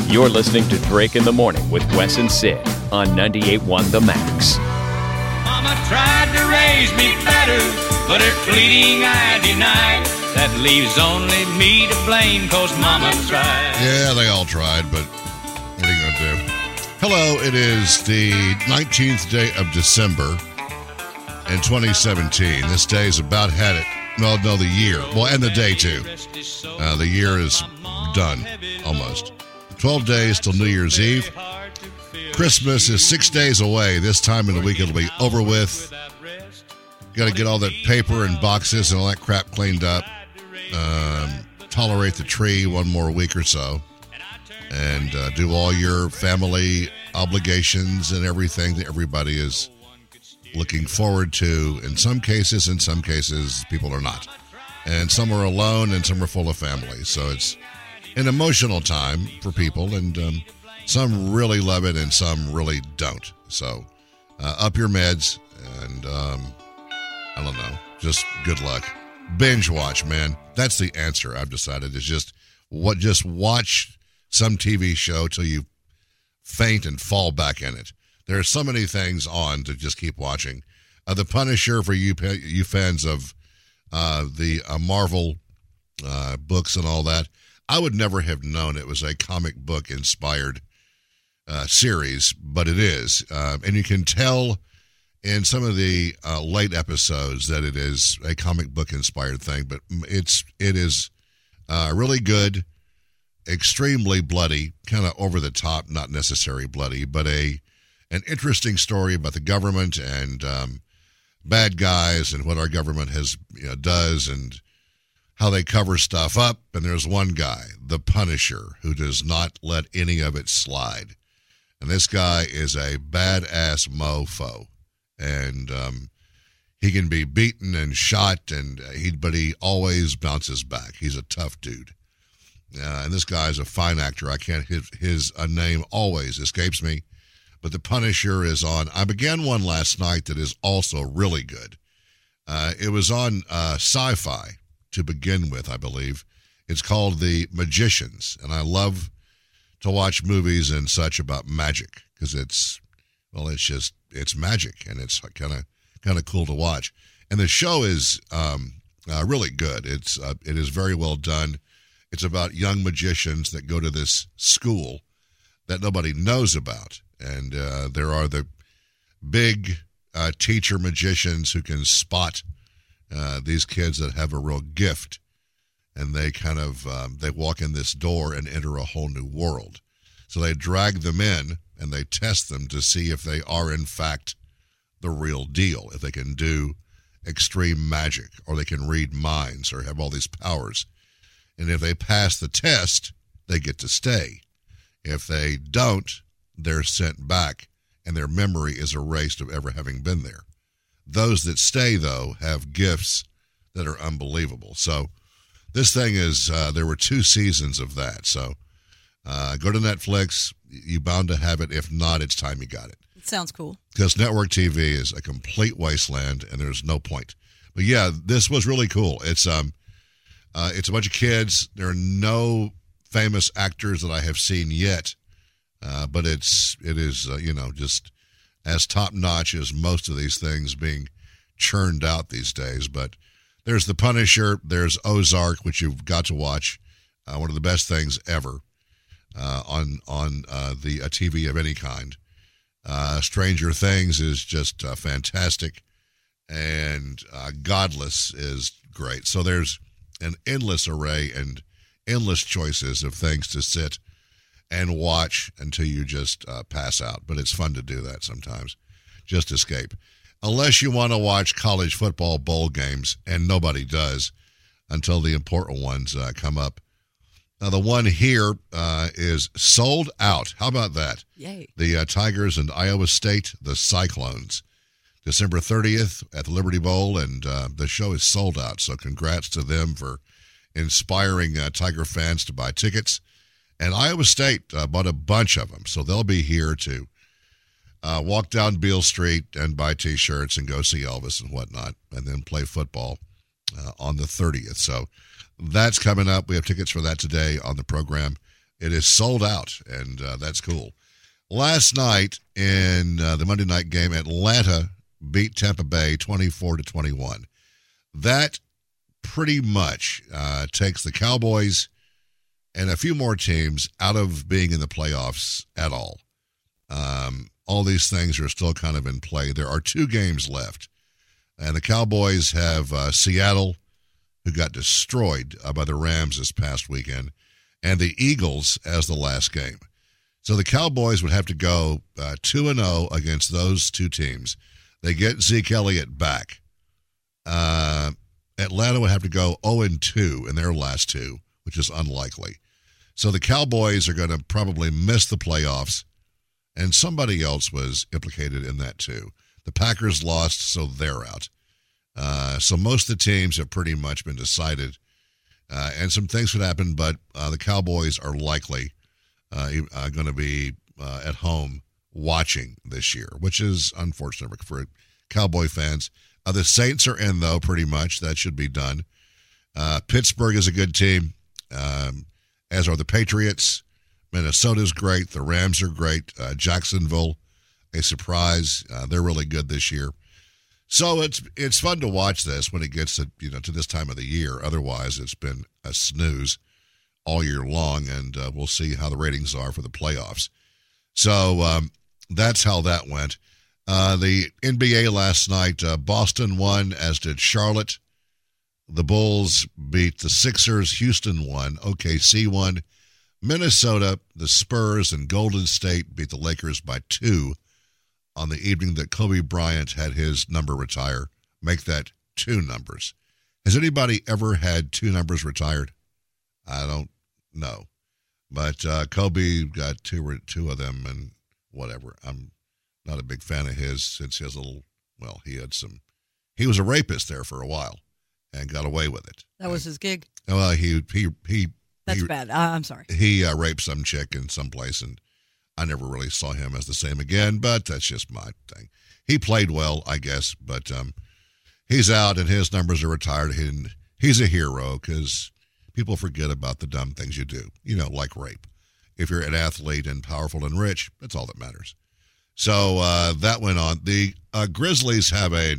You're listening to Drake in the Morning with Wes and Sid on 98.1 The Max. Mama tried to raise me better, but her pleading I denied. That leaves only me to blame, cause Mama tried. Yeah, they all tried, but what are you going to do? Hello, it is the 19th day of December in 2017. This day is about had it. Well, no, the year. Well, and the day, too. The year is done, almost. 12 days till New Year's Eve. Christmas is 6 days away. This time in the week it'll be over with. Got to get all that paper and boxes and all that crap cleaned up. Tolerate the tree one more week or so. And do all your family obligations and everything that everybody is looking forward to. In some cases, people are not. And some are alone and some are full of family. So it's an emotional time for people, and some really love it and some really don't. So up your meds, and I don't know, just good luck. Binge watch, man. That's the answer I've decided is just watch some TV show till you faint and fall back in it. There are so many things on to just keep watching. The Punisher, for you fans of the Marvel books and all that, I would never have known it was a comic book inspired series, but it is. And you can tell in some of the late episodes that it is a comic book inspired thing, but it is really good, extremely bloody, kind of over the top, not necessarily bloody, but an interesting story about the government and bad guys and what our government does and how they cover stuff up. And there's one guy, the Punisher, who does not let any of it slide. And this guy is a badass mofo. And he can be beaten and shot, but he always bounces back. He's a tough dude. And this guy's a fine actor. His name always escapes me. But the Punisher is on. I began one last night that is also really good. It was on Sci-Fi to begin with, I believe. It's called The Magicians, and I love to watch movies and such about magic because it's magic, and it's kind of cool to watch. And the show is really good. It is very well done. It's about young magicians that go to this school that nobody knows about, and there are the big teacher magicians who can spot these kids that have a real gift, and they they walk in this door and enter a whole new world. So they drag them in and they test them to see if they are in fact the real deal, if they can do extreme magic or they can read minds or have all these powers. And if they pass the test, they get to stay. If they don't, they're sent back and their memory is erased of ever having been there. Those that stay, though, have gifts that are unbelievable. So this thing is, there were 2 seasons of that. So go to Netflix. You're bound to have it. If not, it's time you got it. It sounds cool. Because network TV is a complete wasteland, and there's no point. But, yeah, this was really cool. It's a bunch of kids. There are no famous actors that I have seen yet, but it is just as top-notch as most of these things being churned out these days. But there's The Punisher, there's Ozark, which you've got to watch, one of the best things ever on the TV of any kind. Stranger Things is just fantastic, and Godless is great. So there's an endless array and endless choices of things to sit and watch until you just pass out. But it's fun to do that sometimes. Just escape. Unless you want to watch college football bowl games, and nobody does until the important ones come up. Now, the one here is sold out. How about that? Yay. The Tigers and Iowa State, the Cyclones. December 30th at the Liberty Bowl, and the show is sold out. So congrats to them for inspiring Tiger fans to buy tickets. And Iowa State bought a bunch of them, so they'll be here to walk down Beale Street and buy T-shirts and go see Elvis and whatnot, and then play football on the 30th. So that's coming up. We have tickets for that today on the program. It is sold out, and that's cool. Last night in the Monday night game, Atlanta beat Tampa Bay 24-21. That pretty much takes the Cowboys and a few more teams out of being in the playoffs at all. All these things are still kind of in play. There are 2 games left, and the Cowboys have Seattle, who got destroyed by the Rams this past weekend, and the Eagles as the last game. So the Cowboys would have to go 2-0 against those 2 teams. They get Zeke Elliott back. Atlanta would have to go 0-2 in their last 2, which is unlikely. So the Cowboys are going to probably miss the playoffs, and somebody else was implicated in that too. The Packers lost, so they're out. So most of the teams have pretty much been decided, and some things could happen, but the Cowboys are likely going to be at home watching this year, which is unfortunate for Cowboy fans. The Saints are in, though, pretty much. That should be done. Pittsburgh is a good team, as are the Patriots. Minnesota's great. The Rams are great. Jacksonville, a surprise. They're really good this year. So it's fun to watch this when it gets to this time of the year. Otherwise, it's been a snooze all year long, and we'll see how the ratings are for the playoffs. So that's how that went. The NBA last night, Boston won, as did Charlotte. The Bulls beat the Sixers. Houston won. OKC won. Minnesota, the Spurs, and Golden State beat the Lakers by 2 on the evening that Kobe Bryant had his number retire. Make that 2 numbers. Has anybody ever had 2 numbers retired? I don't know. But Kobe got two of them, and whatever. I'm not a big fan of his since he has he was a rapist there for a while and got away with it. That was his gig? Well, That's bad. I'm sorry. He raped some chick in some place, and I never really saw him as the same again, but that's just my thing. He played well, I guess, but he's out and his numbers are retired. He's a hero because people forget about the dumb things you do, like rape. If you're an athlete and powerful and rich, that's all that matters. So that went on. The Grizzlies have a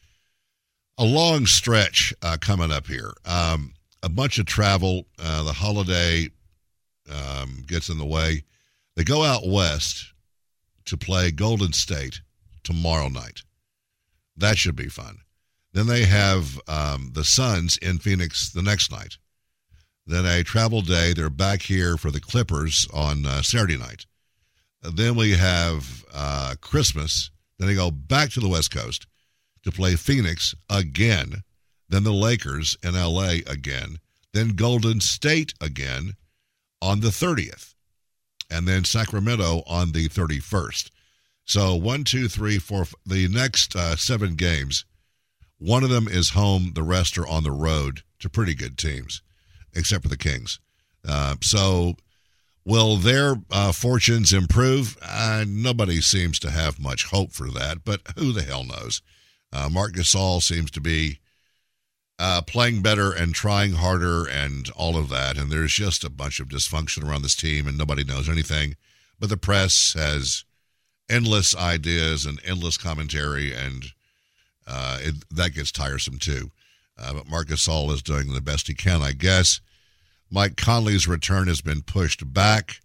long stretch coming up here. A bunch of travel. The holiday gets in the way. They go out west to play Golden State tomorrow night. That should be fun. Then they have the Suns in Phoenix the next night. Then a travel day. They're back here for the Clippers on Saturday night. Then we have Christmas. Then they go back to the West Coast to play Phoenix again. Then the Lakers in L.A. again. Then Golden State again on the 30th. And then Sacramento on the 31st. So 1, 2, 3, 4, the next 7 games, one of them is home. The rest are on the road to pretty good teams, except for the Kings. So will their fortunes improve? Nobody seems to have much hope for that, but who the hell knows? Marc Gasol seems to be playing better and trying harder and all of that, and there's just a bunch of dysfunction around this team, and nobody knows anything. But the press has endless ideas and endless commentary, and that gets tiresome too. But Marc Gasol is doing the best he can, I guess. Mike Conley's return has been pushed back.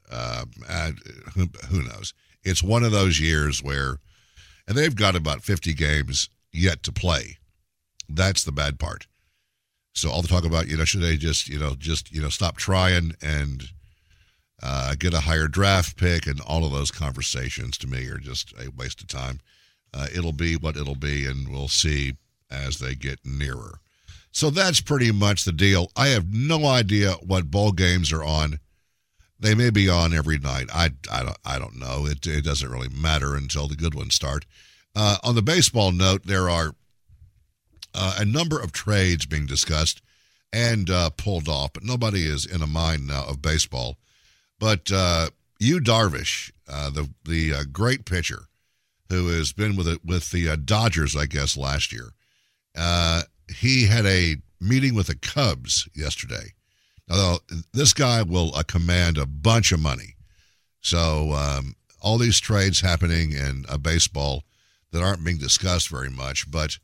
Who knows? It's one of those years where, and they've got about 50 games yet to play. That's the bad part. So all the talk about, should they just stop trying and get a higher draft pick, and all of those conversations to me are just a waste of time. It'll be what it'll be, and we'll see as they get nearer. So that's pretty much the deal. I have no idea what bowl games are on. They may be on every night. I don't know. It doesn't really matter until the good ones start. On the baseball note, there are a number of trades being discussed and pulled off, but nobody is in a mind now of baseball. But Yu Darvish, the great pitcher, who has been with the Dodgers, I guess, last year, he had a meeting with the Cubs yesterday Although this guy will command a bunch of money. So all these trades happening in baseball that aren't being discussed very much. But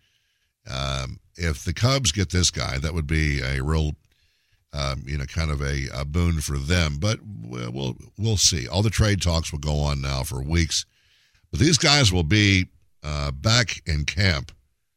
if the Cubs get this guy, that would be a real, kind of a boon for them. But we'll see. All the trade talks will go on now for weeks. But these guys will be back in camp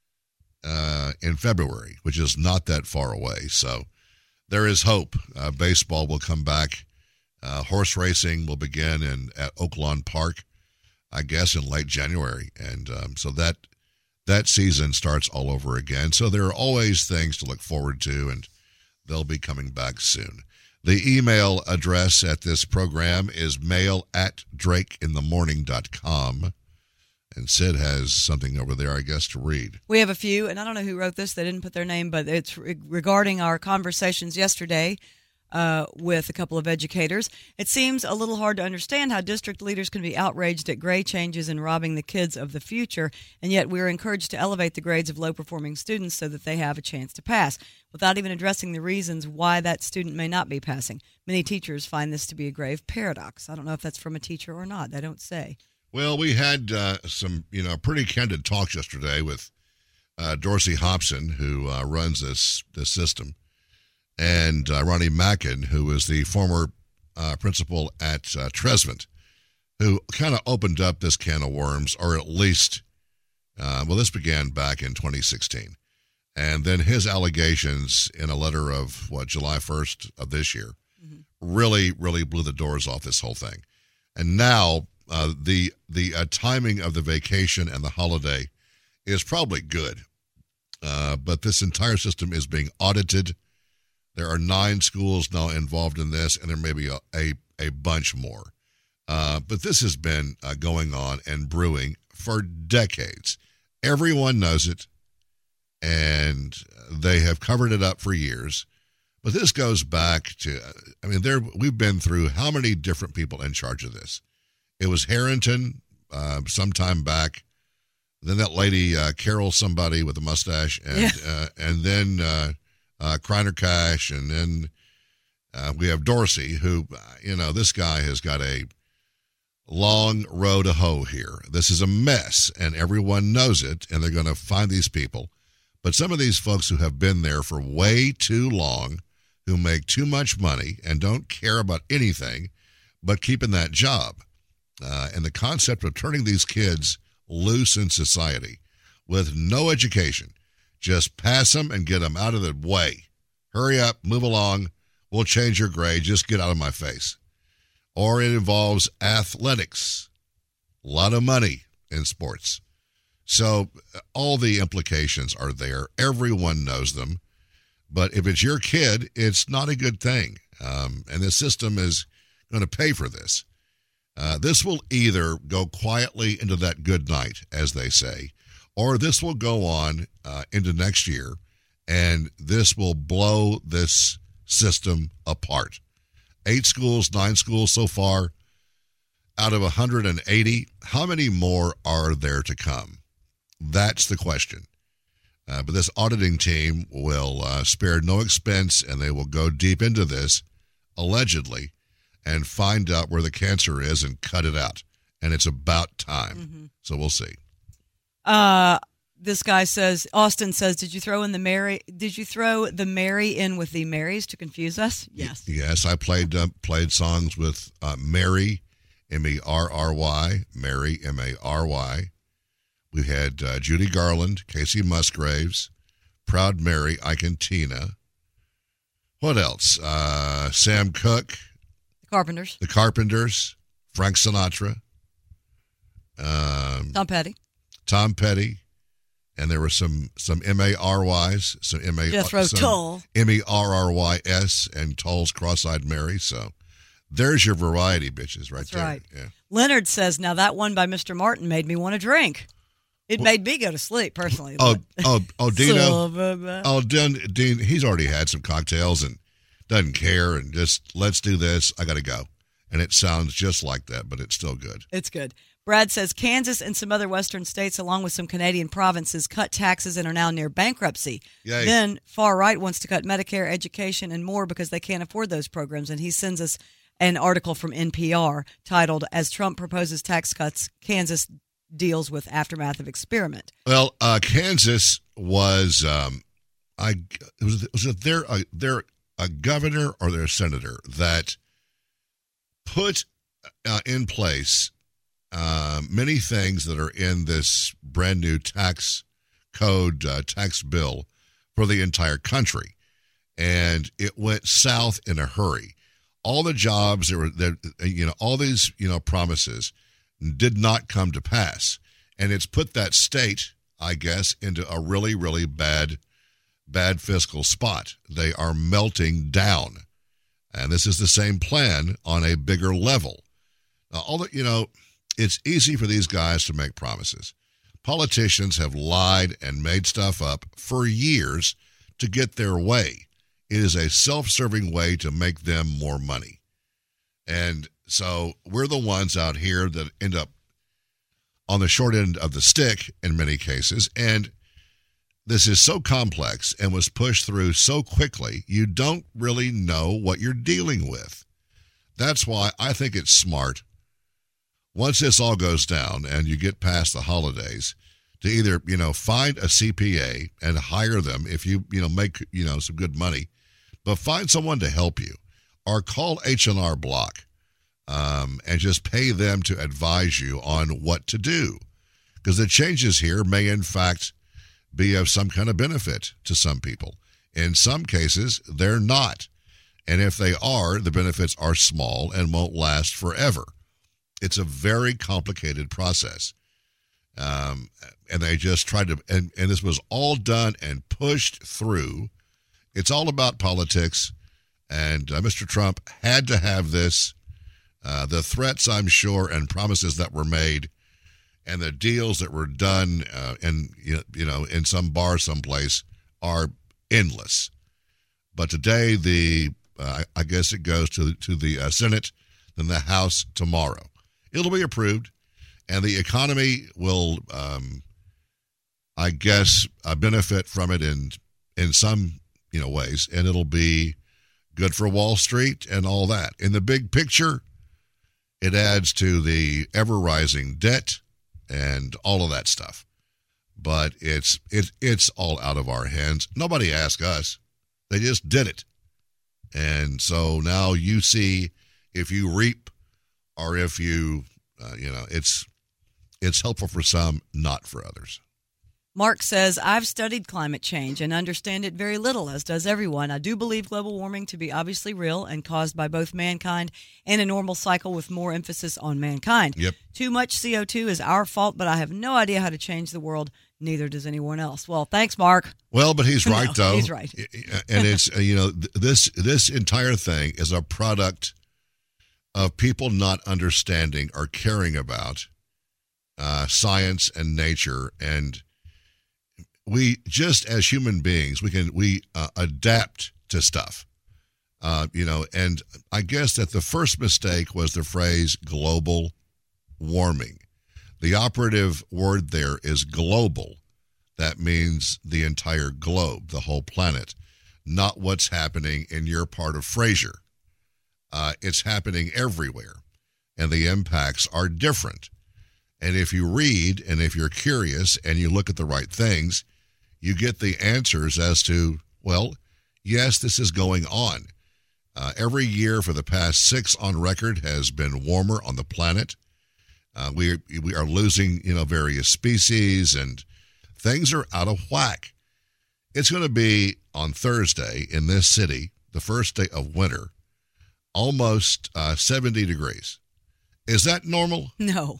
in February, which is not that far away. So there is hope. Baseball will come back. Horse racing will begin at Oaklawn Park, I guess, in late January. And so that season starts all over again. So there are always things to look forward to, and they'll be coming back soon. The email address at this program is mail@drakeinthemorning.com. And Sid has something over there, I guess, to read. We have a few, and I don't know who wrote this. They didn't put their name, but it's regarding our conversations yesterday with a couple of educators. It seems a little hard to understand how district leaders can be outraged at grade changes and robbing the kids of the future, and yet we're encouraged to elevate the grades of low-performing students so that they have a chance to pass, without even addressing the reasons why that student may not be passing. Many teachers find this to be a grave paradox. I don't know if that's from a teacher or not. They don't say. Well, we had some, pretty candid talks yesterday with Dorsey Hobson, who runs this system, and Ronnie Mackin, who is the former principal at Trezevant, who kind of opened up this can of worms, or at least, this began back in 2016. And then his allegations in a letter of, July 1st of this year, really, really blew the doors off this whole thing. And now the timing of the vacation and the holiday is probably good. But this entire system is being audited. There are 9 schools now involved in this, and there may be a bunch more. But this has been going on and brewing for decades. Everyone knows it, and they have covered it up for years. But this goes back to, we've been through how many different people in charge of this? It was Harrington some time back. Then that lady, Carol somebody with a mustache, and then Kreiner Cash, and then we have Dorsey, who, this guy has got a long road to hoe here. This is a mess, and everyone knows it, and they're going to find these people. But some of these folks who have been there for way too long, who make too much money and don't care about anything but keeping that job. And the concept of turning these kids loose in society with no education, just pass them and get them out of the way. Hurry up, move along, we'll change your grade, just get out of my face. Or it involves athletics, a lot of money in sports. So all the implications are there. Everyone knows them. But if it's your kid, it's not a good thing. And the system is going to pay for this. This will either go quietly into that good night, as they say, or this will go on into next year, and this will blow this system apart. 8 schools, 9 schools so far. Out of 180, how many more are there to come? That's the question. But this auditing team will spare no expense, and they will go deep into this, allegedly, and find out where the cancer is and cut it out. And it's about time. Mm-hmm. So we'll see. This guy says, Austin says, did you throw the Mary in with the Marys to confuse us? Yes. Yes, I played songs with Mary, M-E-R-R-Y, Mary, M-A-R-Y. We had Judy Garland, Casey Musgraves, Proud Mary, Ike and Tina. What else? Sam Cooke. The Carpenters. Frank Sinatra. Tom Petty. And there were some M-A-R-Ys, some M-A, Jethro Tull. M-E-R-R-Y-S, and Tull's Cross-Eyed Mary. So there's your variety, bitches, right. That's there. Right. Yeah. Leonard says, now that one by Mr. Martin made me want to drink. It made me go to sleep, personally. Dino. Dean, he's already had some cocktails and doesn't care, and just, let's do this. I got to go. And it sounds just like that, but it's still good. It's good. Brad says Kansas and some other western states, along with some Canadian provinces, cut taxes and are now near bankruptcy. Yay. Then far right wants to cut Medicare, education, and more because they can't afford those programs. And he sends us an article from NPR titled, "As Trump Proposes Tax Cuts, Kansas Deals with Aftermath of Experiment." Well, Kansas was, was it their governor or their senator that put in place many things that are in this brand new tax code, tax bill for the entire country. And it went south in a hurry. All the jobs all these, promises did not come to pass. And it's put that state, I guess, into a really, really bad fiscal spot. They are melting down. And this is the same plan on a bigger level. Now, it's easy for these guys to make promises. Politicians have lied and made stuff up for years to get their way. It is a self-serving way to make them more money. And so we're the ones out here that end up on the short end of the stick in many cases. And this is so complex and was pushed through so quickly, you don't really know what you're dealing with. That's why I think it's smart, once this all goes down and you get past the holidays, to either, find a CPA and hire them if you, make, some good money, but find someone to help you, or call H&R Block and just pay them to advise you on what to do. Because the changes here may, in fact, be of some kind of benefit to some people. In some cases, they're not. And if they are, the benefits are small and won't last forever. It's a very complicated process. And they just tried to, and this was all done and pushed through. It's all about politics. And Mr. Trump had to have this. The threats, I'm sure, and promises that were made, and the deals that were done, in some bar someplace, are endless. But today, I guess it goes to the Senate, then the House tomorrow. It'll be approved, and the economy will, I guess, benefit from it in some ways, and it'll be good for Wall Street and all that. In the big picture, it adds to the ever-rising debt and all of that stuff. But it's all out of our hands. Nobody asked us. They just did it. And so now you see if you reap or if you, it's helpful for some, not for others. Mark says, I've studied climate change and understand it very little, as does everyone. I do believe global warming to be obviously real and caused by both mankind and a normal cycle with more emphasis on mankind. Yep. Too much CO2 is our fault, but I have no idea how to change the world. Neither does anyone else. Well, thanks, Mark. Well, but he's right, though. He's right. And it's, this entire thing is a product of people not understanding or caring about science and nature. And we, just as human beings, we adapt to stuff, and I guess that the first mistake was the phrase global warming. The operative word there is global. That means the entire globe, the whole planet, not what's happening in your part of Fraser. It's happening everywhere, and the impacts are different. And if you read and if you're curious and you look at the right things, you get the answers as to, well, yes, this is going on. Every year for the past 6 on record has been warmer on the planet. We are losing, various species, and things are out of whack. It's going to be on Thursday in this city, the first day of winter, almost 70 degrees. Is that normal? No.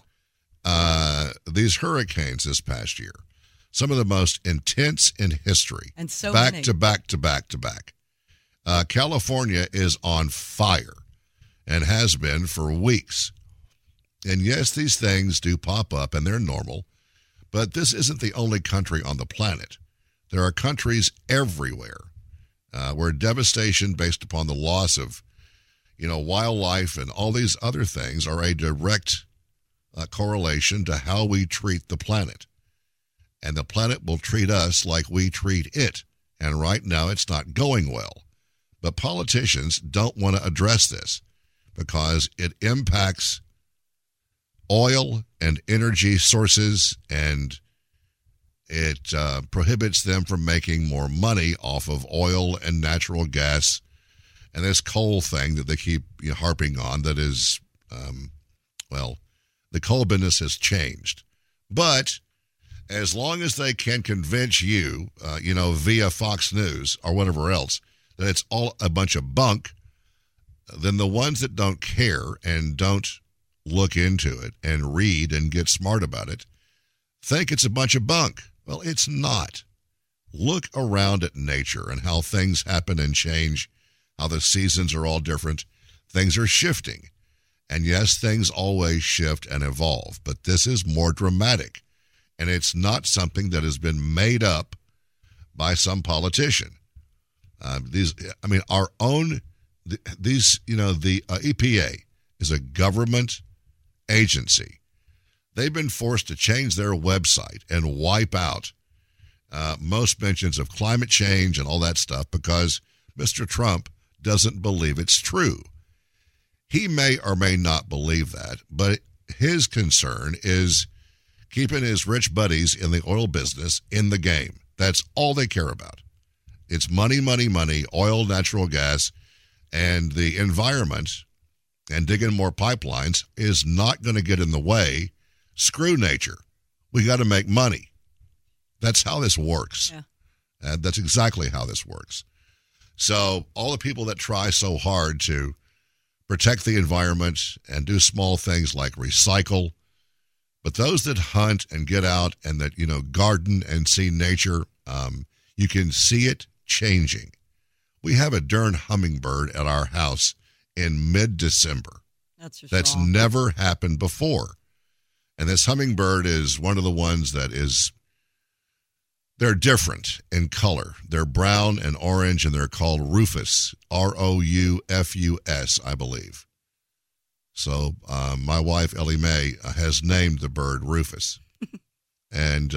These hurricanes this past year, some of the most intense in history. And so back many. to back to back to back. California is on fire and has been for weeks. And yes, these things do pop up and they're normal, but this isn't the only country on the planet. There are countries everywhere where devastation based upon the loss of, wildlife and all these other things are a direct correlation to how we treat the planet. And the planet will treat us like we treat it. And right now it's not going well. But politicians don't want to address this because it impacts oil and energy sources, and it prohibits them from making more money off of oil and natural gas and this coal thing that they keep harping on. That is, the coal business has changed. But as long as they can convince you, via Fox News or whatever else, that it's all a bunch of bunk, then the ones that don't care and don't look into it and read and get smart about it think it's a bunch of bunk. Well, it's not. Look around at nature and how things happen and change, how the seasons are all different. Things are shifting. And yes, things always shift and evolve, but this is more dramatic. And it's not something that has been made up by some politician. The EPA is a government agency. They've been forced to change their website and wipe out most mentions of climate change and all that stuff because Mr. Trump doesn't believe it's true. He may or may not believe that, but his concern is keeping his rich buddies in the oil business in the game. That's all they care about. It's money, money, money, oil, natural gas, and the environment and digging more pipelines is not going to get in the way. Screw nature. We got to make money. That's how this works. Yeah. And that's exactly how this works. So all the people that try so hard to protect the environment and do small things like recycle, but those that hunt and get out and that, garden and see nature, you can see it changing. We have a darn hummingbird at our house in mid-December. That's never happened before. And this hummingbird is one of the ones that they're different in color. They're brown and orange, and they're called Rufus, Roufus, I believe. So my wife, Ellie Mae, has named the bird Rufus. And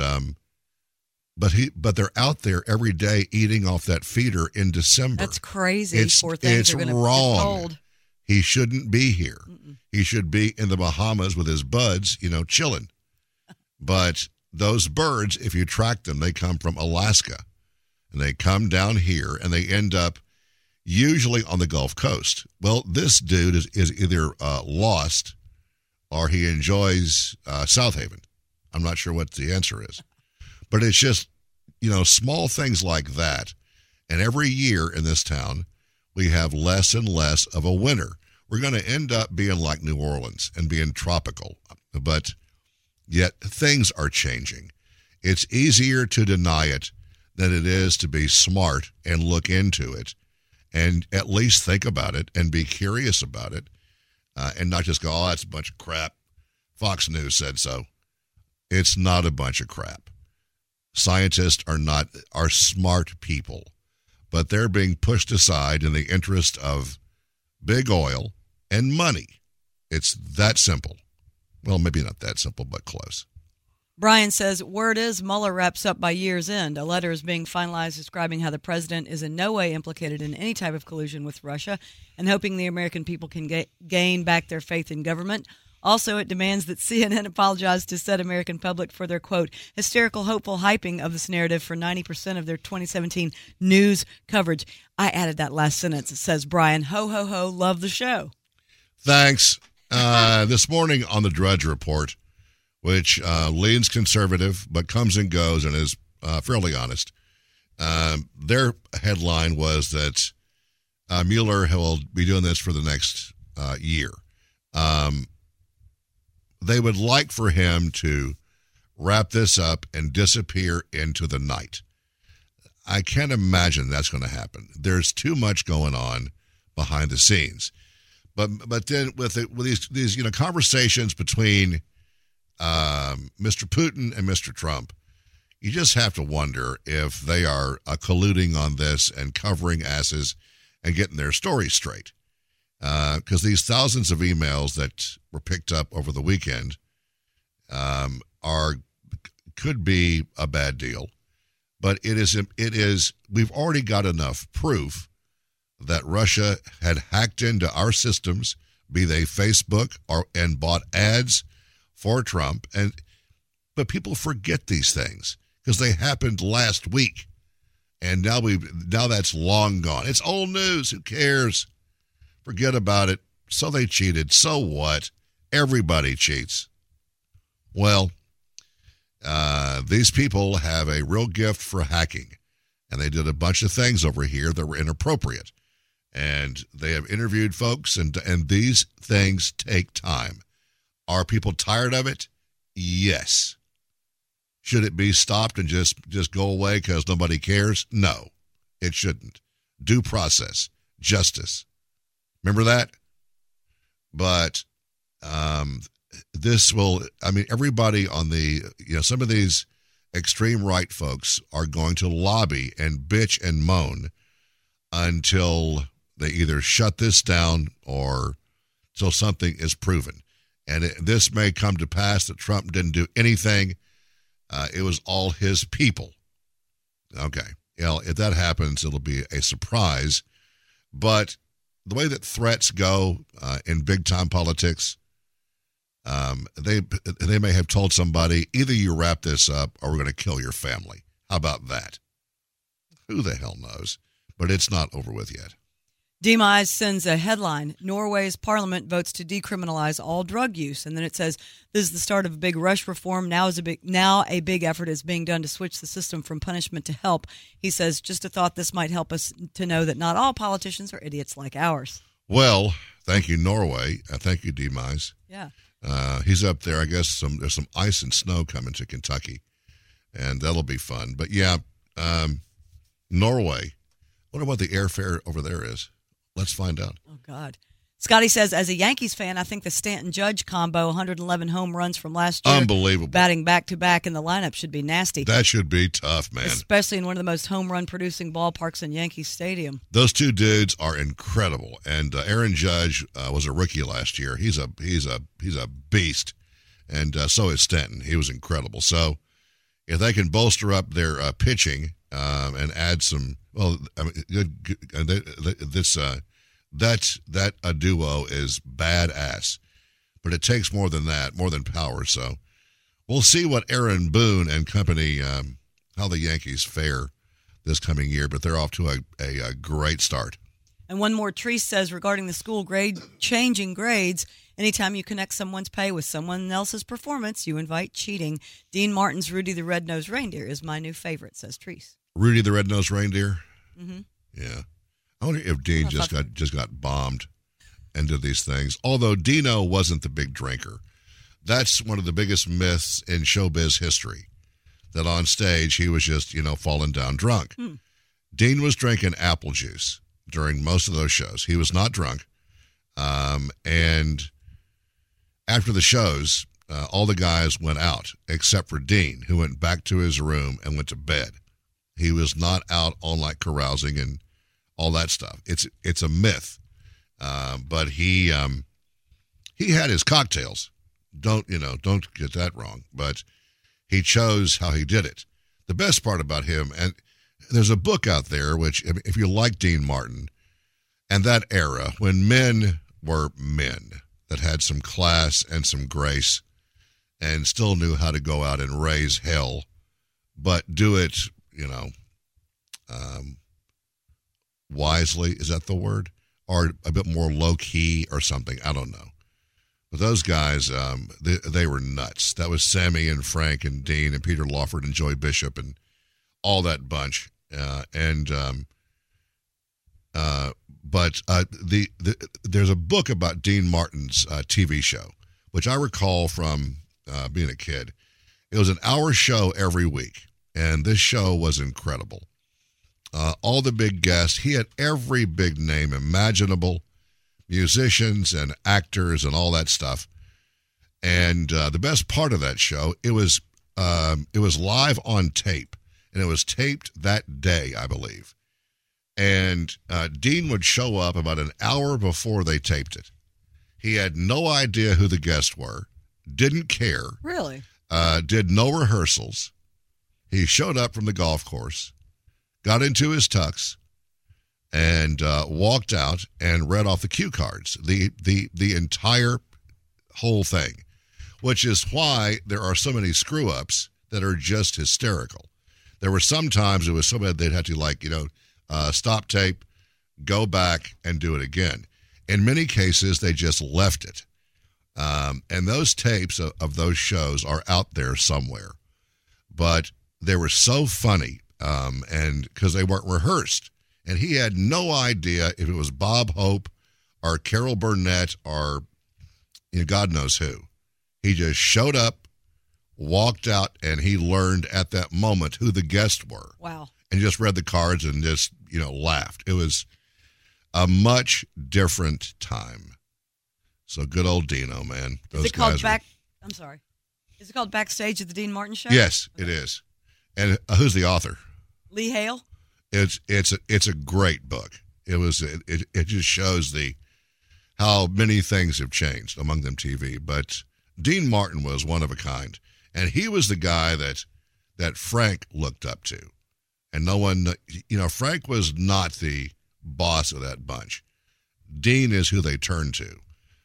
but they're out there every day eating off that feeder in December. That's crazy. Poor things are going to get cold. He shouldn't be here. Mm-mm. He should be in the Bahamas with his buds, chilling. But those birds, if you track them, they come from Alaska. And they come down here, and they end up usually on the Gulf Coast. Well, this dude is either lost or he enjoys South Haven. I'm not sure what the answer is. But it's just, small things like that. And every year in this town, we have less and less of a winter. We're going to end up being like New Orleans and being tropical. But yet things are changing. It's easier to deny it than it is to be smart and look into it and at least think about it and be curious about it and not just go, oh, that's a bunch of crap. Fox News said so. It's not a bunch of crap. Scientists are smart people, but they're being pushed aside in the interest of big oil and money. It's that simple. Well, maybe not that simple, but close. Brian says, word is Mueller wraps up by year's end. A letter is being finalized describing how the president is in no way implicated in any type of collusion with Russia and hoping the American people can gain back their faith in government. Also, it demands that CNN apologize to said American public for their, quote, hysterical, hopeful hyping of this narrative for 90% of their 2017 news coverage. I added that last sentence. It says, Brian, ho, ho, ho, love the show. Thanks. This morning on the Drudge Report, which leans conservative but comes and goes and is fairly honest, their headline was that Mueller will be doing this for the next year. They would like for him to wrap this up and disappear into the night. I can't imagine that's going to happen. There's too much going on behind the scenes. But then with these conversations between Mr. Putin and Mr. Trump, you just have to wonder if they are colluding on this and covering asses and getting their story straight. Because these thousands of emails that were picked up over the weekend could be a bad deal, but it is. We've already got enough proof that Russia had hacked into our systems, be they Facebook and bought ads for Trump, but people forget these things because they happened last week, and now that's long gone. It's old news. Who cares? Forget about it. So they cheated. So what? Everybody cheats. Well, these people have a real gift for hacking, and they did a bunch of things over here that were inappropriate. And they have interviewed folks, and these things take time. Are people tired of it? Yes. Should it be stopped and just go away because nobody cares? No, it shouldn't. Due process, justice. Remember that? But this will, everybody on some of these extreme right folks are going to lobby and bitch and moan until they either shut this down or till something is proven. And this may come to pass that Trump didn't do anything. It was all his people. Okay. If that happens, it'll be a surprise. But the way that threats go in big-time politics, they may have told somebody, either you wrap this up or we're going to kill your family. How about that? Who the hell knows? But it's not over with yet. DMIs sends a headline, Norway's parliament votes to decriminalize all drug use. And then it says, this is the start of a big rush reform. Now a big effort is being done to switch the system from punishment to help. He says, just a thought, this might help us to know that not all politicians are idiots like ours. Well, thank you, Norway. Thank you, DMIs. Yeah. He's up there. I guess there's some ice and snow coming to Kentucky, and that'll be fun. But yeah, Norway. I wonder what the airfare over there is. Let's find out. Oh, God. Scotty says, as a Yankees fan, I think the Stanton-Judge combo, 111 home runs from last year, unbelievable, batting back-to-back in the lineup should be nasty. That should be tough, man. Especially in one of the most home run-producing ballparks in Yankee Stadium. Those two dudes are incredible. And Aaron Judge was a rookie last year. He's a beast. And so is Stanton. He was incredible. So if they can bolster up their pitching and add some, that a duo is badass, but it takes more than that, more than power. So we'll see what Aaron Boone and company, how the Yankees fare this coming year, but they're off to a great start. And one more, Treese says, regarding the school changing grades, anytime you connect someone's pay with someone else's performance, you invite cheating. Dean Martin's Rudy the Red-Nosed Reindeer is my new favorite, says Treese. Rudy the Red-Nosed Reindeer? Mm-hmm. Yeah. I wonder if Dean just got bombed and did these things. Although Dino wasn't the big drinker. That's one of the biggest myths in showbiz history, that on stage he was just, falling down drunk. Dean was drinking apple juice during most of those shows. He was not drunk. And after the shows, all the guys went out except for Dean, who went back to his room and went to bed. He was not out all night carousing and all that stuff. It's a myth. But he had his cocktails. Don't get that wrong. But he chose how he did it. The best part about him, and there's a book out there, which if you like Dean Martin and that era when men were men that had some class and some grace and still knew how to go out and raise hell, but do it, wisely, is that the word? Or a bit more low-key or something. I don't know. But those guys, they were nuts. That was Sammy and Frank and Dean and Peter Lawford and Joey Bishop and all that bunch. But there's a book about Dean Martin's TV show, which I recall from being a kid. It was an hour show every week, and this show was incredible. All the big guests. He had every big name imaginable, musicians and actors and all that stuff. And the best part of that show, it was live on tape, and it was taped that day, I believe. And Dean would show up about an hour before they taped it. He had no idea who the guests were, didn't care. Really? Did no rehearsals. He showed up from the golf course, got into his tux, and walked out and read off the cue cards, the entire whole thing, which is why there are so many screw-ups that are just hysterical. There were some times it was so bad they'd have to, stop tape, go back, and do it again. In many cases, they just left it. And those tapes of those shows are out there somewhere. But they were so funny, and because they weren't rehearsed. And he had no idea if it was Bob Hope or Carol Burnett or God knows who. He just showed up, walked out, and he learned at that moment who the guests were. Wow. And just read the cards and just, laughed. It was a much different time. So good old Dino, man. Is it called I'm sorry. Is it called Backstage at the Dean Martin Show? Yes, it is. And who's the author? Lee Hale. It's a great book. It just shows how many things have changed, among them TV. But Dean Martin was one of a kind, and he was the guy that Frank looked up to, and no one, Frank was not the boss of that bunch. Dean is who they turned to.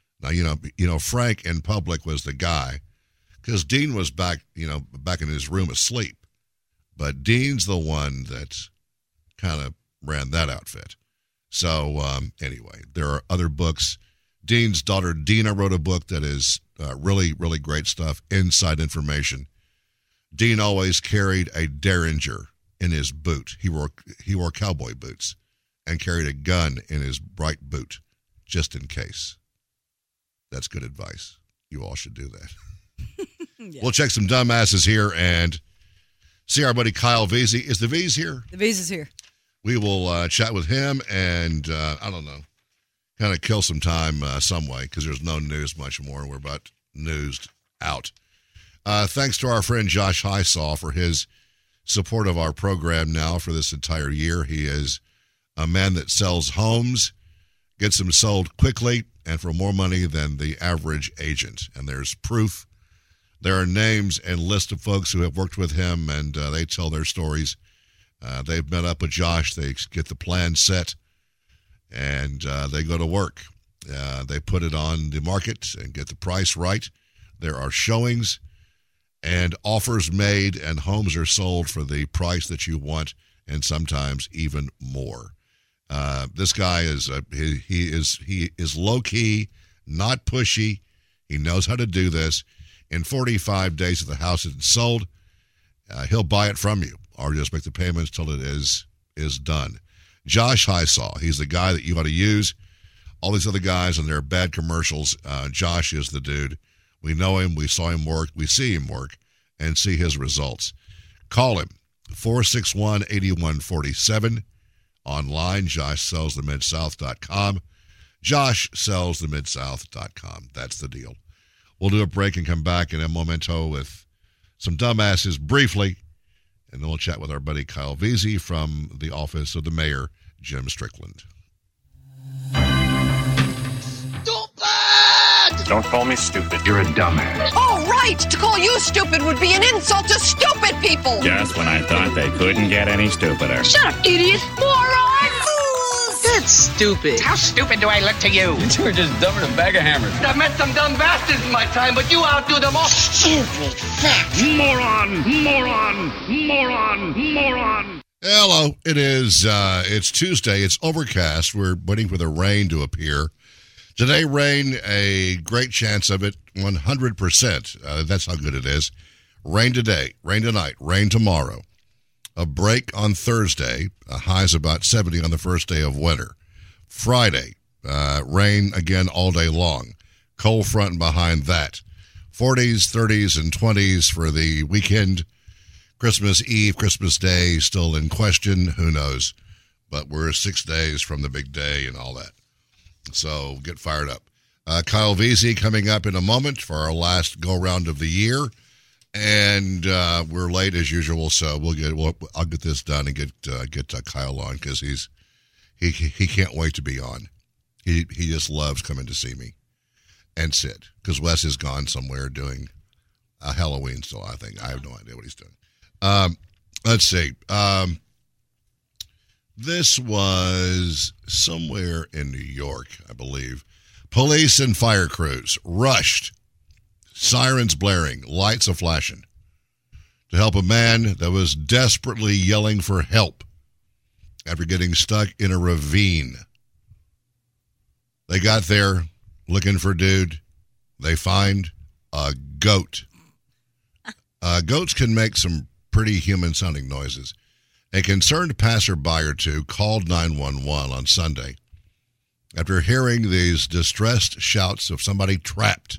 Now Frank in public was the guy, because Dean was back in his room asleep, but Dean's the one that kind of ran that outfit. So anyway, there are other books. Dean's daughter Dina wrote a book that is really, really great stuff, inside information. Dean always carried a Derringer in his boot. He wore cowboy boots and carried a gun in his right boot, just in case. That's good advice. You all should do that. Yeah. We'll check some dumbasses here and see our buddy Kyle Veazey. Is the V's here? The V's is here. We will chat with him and, kind of kill some time some way, because there's no news much more. We're about newsed out. Thanks to our friend Josh Hysaw for his support of our program now for this entire year. He is a man that sells homes, gets them sold quickly, and for more money than the average agent. And there's proof. There are names and lists of folks who have worked with him, and they tell their stories. They've met up with Josh. They get the plan set, and they go to work. They put it on the market and get the price right. There are showings and offers made, and homes are sold for the price that you want, and sometimes even more. This guy is he is low key, not pushy. He knows how to do this. In 45 days, if the house isn't sold, he'll buy it from you, or just make the payments till it is done. Josh Hysaw, he's the guy that you ought to use. All these other guys and their bad commercials, Josh is the dude. We know him, we saw him work, we see him work, and see his results. Call him, 461-8147. Online, joshsellsthemidsouth.com. joshsellsthemidsouth.com. That's the deal. We'll do a break and come back in a momento with some dumbasses briefly, and then we'll chat with our buddy Kyle Veazey from the office of the mayor, Jim Strickland. Stupid! Don't call me stupid. You're a dumbass. Oh, right! To call you stupid would be an insult to stupid people! Just when I thought they couldn't get any stupider. Shut up, idiot! Moron! That's stupid. How stupid do I look to you? You two are just dumber than a bag of hammers. I've met some dumb bastards in my time, but you outdo them all. Stupid fat. Moron! Hello, it is, it's Tuesday, it's overcast, we're waiting for the rain to appear. Today, rain, a great chance of it, 100%, that's how good it is. Rain today, rain tonight, rain tomorrow. A break on Thursday, highs about 70 on the first day of winter. Friday, rain again all day long. Cold front behind that. 40s, 30s, and 20s for the weekend. Christmas Eve, Christmas Day still in question. Who knows? But we're 6 days from the big day and all that. So get fired up. Kyle Veazey coming up in a moment for our last go-round of the year. And we're late as usual, so I'll get this done and get Kyle on, because he can't wait to be on. He just loves coming to see me. and Sid, because Wes is gone somewhere doing Halloween still, I think. I have no idea what he's doing. Let's see. This was somewhere in New York, I believe. Police and fire crews rushed, sirens blaring, lights a-flashing, to help a man that was desperately yelling for help after getting stuck in a ravine. They got there looking for dude. They find a goat. Goats can make some pretty human-sounding noises. A concerned passerby or two called 911 on Sunday after hearing these distressed shouts of somebody trapped.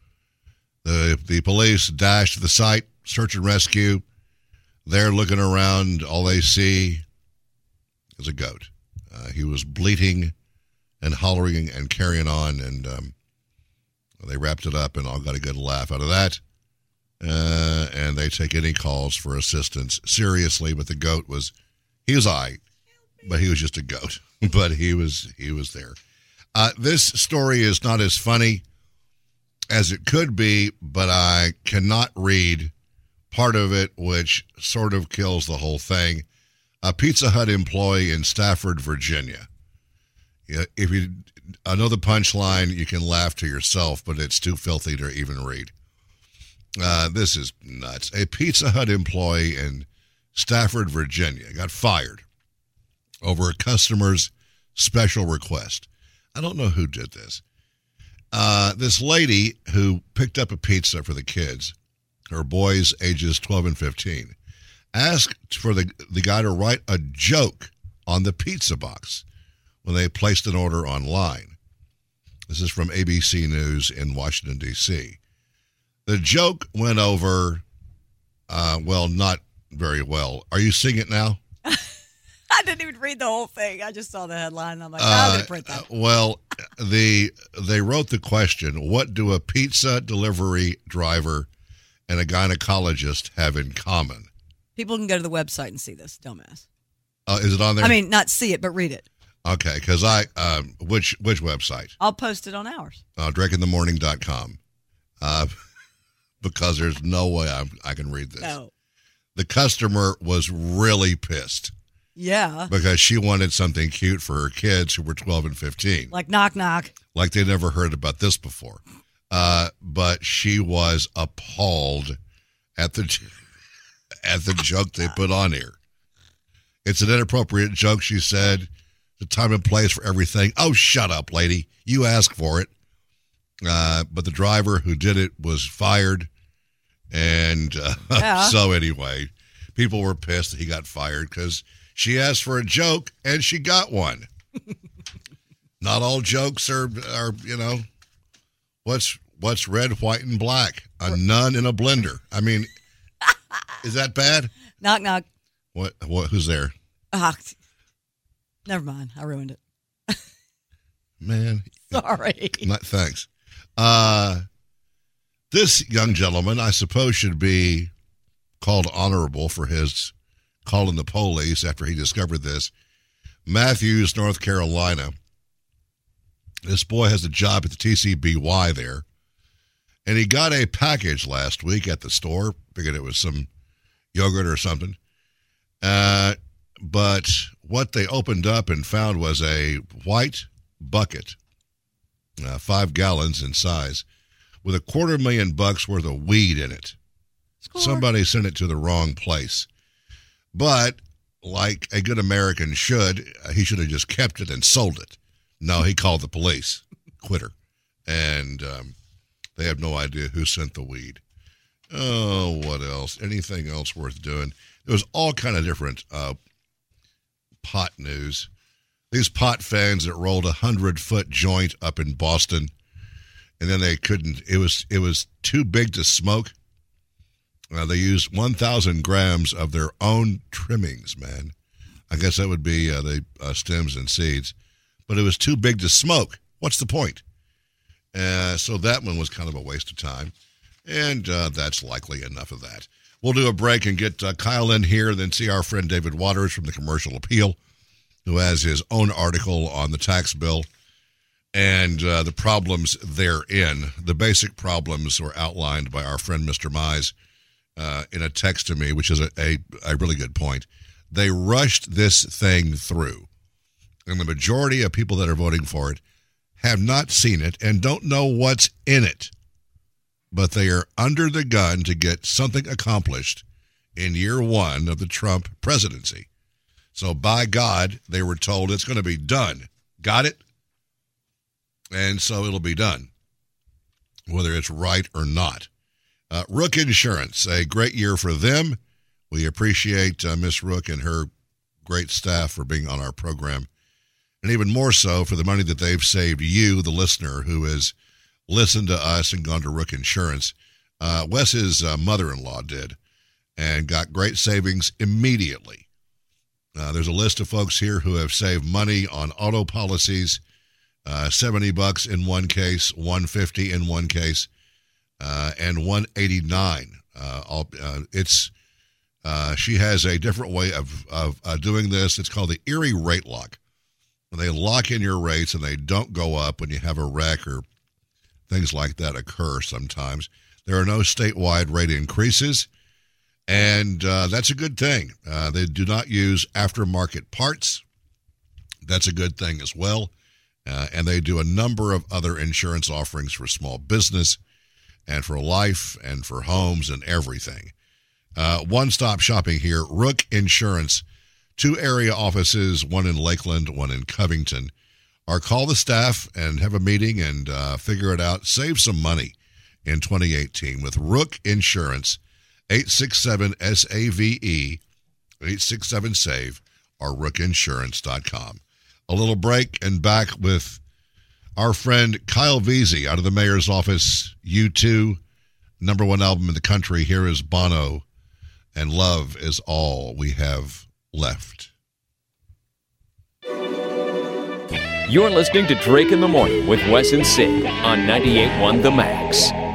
The police dashed to the site, search and rescue. They're looking around. All they see is a goat. He was bleating and hollering and carrying on, and they wrapped it up and all got a good laugh out of that. And they take any calls for assistance seriously, but the goat he was all right, but he was just a goat. But he was there. This story is not as funny as it could be, but I cannot read part of it, which sort of kills the whole thing. A Pizza Hut employee in Stafford, Virginia. If you know the punchline, you can laugh to yourself, but it's too filthy to even read. This is nuts. A Pizza Hut employee in Stafford, Virginia got fired over a customer's special request. I don't know who did this. This lady who picked up a pizza for the kids, her boys ages 12 and 15, asked for the guy to write a joke on the pizza box when they placed an order online. This is from ABC News in Washington, D.C. The joke went over, not very well. Are you seeing it now? I didn't even read the whole thing. I just saw the headline, and I'm like, I'm going to print that. They wrote the question, what do a pizza delivery driver and a gynecologist have in common? People can go to the website and see this, dumbass. Is it on there? I mean, not see it, but read it. Okay, because which website? I'll post it on ours. DrakeInTheMorning.com. Because there's no way I can read this. No. The customer was really pissed. Yeah. Because she wanted something cute for her kids who were 12 and 15. Like knock, knock. Like they never heard about this before. But she was appalled at the joke they put on here. It's an inappropriate joke, she said. The time and place for everything. Oh, shut up, lady. You asked for it. But the driver who did it was fired. And so anyway, people were pissed that he got fired because she asked for a joke and she got one. Not all jokes are what's red, white, and black? A nun in a blender. I mean, is that bad? Knock, knock. What? Who's there? Never mind. I ruined it. Man. Sorry. Thanks. This young gentleman, I suppose, should be called honorable for his calling the police after he discovered this. Matthews, North Carolina. This boy has a job at the TCBY there. And he got a package last week at the store. Figured it was some yogurt or something. But what they opened up and found was a white bucket, 5 gallons in size, with $250,000 worth of weed in it. Score. Somebody sent it to the wrong place. But like a good American should, he should have just kept it and sold it. No, he called the police. Quitter. And they have no idea who sent the weed. Oh, what else? Anything else worth doing? There was all kind of different pot news. These pot fans that rolled a 100-foot joint up in Boston, and then they couldn't. It was too big to smoke. They used 1,000 grams of their own trimmings, man. I guess that would be the stems and seeds. But it was too big to smoke. What's the point? So that one was kind of a waste of time. And that's likely enough of that. We'll do a break and get Kyle in here, and then see our friend David Waters from the Commercial Appeal, who has his own article on the tax bill. and the problems therein. The basic problems were outlined by our friend Mr. Mize in a text to me, which is a really good point. They rushed this thing through, and the majority of people that are voting for it have not seen it and don't know what's in it. But they are under the gun to get something accomplished in year one of the Trump presidency. So by God, they were told it's going to be done. Got it? And so it'll be done, whether it's right or not. Rook Insurance, a great year for them. We appreciate Miss Rook and her great staff for being on our program, and even more so for the money that they've saved you, the listener, who has listened to us and gone to Rook Insurance. Wes's mother-in-law did, and got great savings immediately. There's a list of folks here who have saved money on auto policies, $70 in one case, $150 in one case, and $189. She has a different way of doing this. It's called the Erie Rate Lock. They lock in your rates and they don't go up when you have a wreck or things like that occur sometimes. There are no statewide rate increases, and that's a good thing. They do not use aftermarket parts. That's a good thing as well. And they do a number of other insurance offerings for small business and for life and for homes and everything. One-stop shopping here, Rook Insurance. 2 area offices, one in Lakeland, one in Covington. Or call the staff and have a meeting and figure it out. Save some money in 2018 with Rook Insurance, 867-SAVE, 867-SAVE, or rookinsurance.com. A little break and back with our friend Kyle Veazey out of the mayor's office. U2, #1 album in the country. Here is Bono, and Love Is All We Have Left. You're listening to Drake in the Morning with Wes and Sid on 98.1 The Max.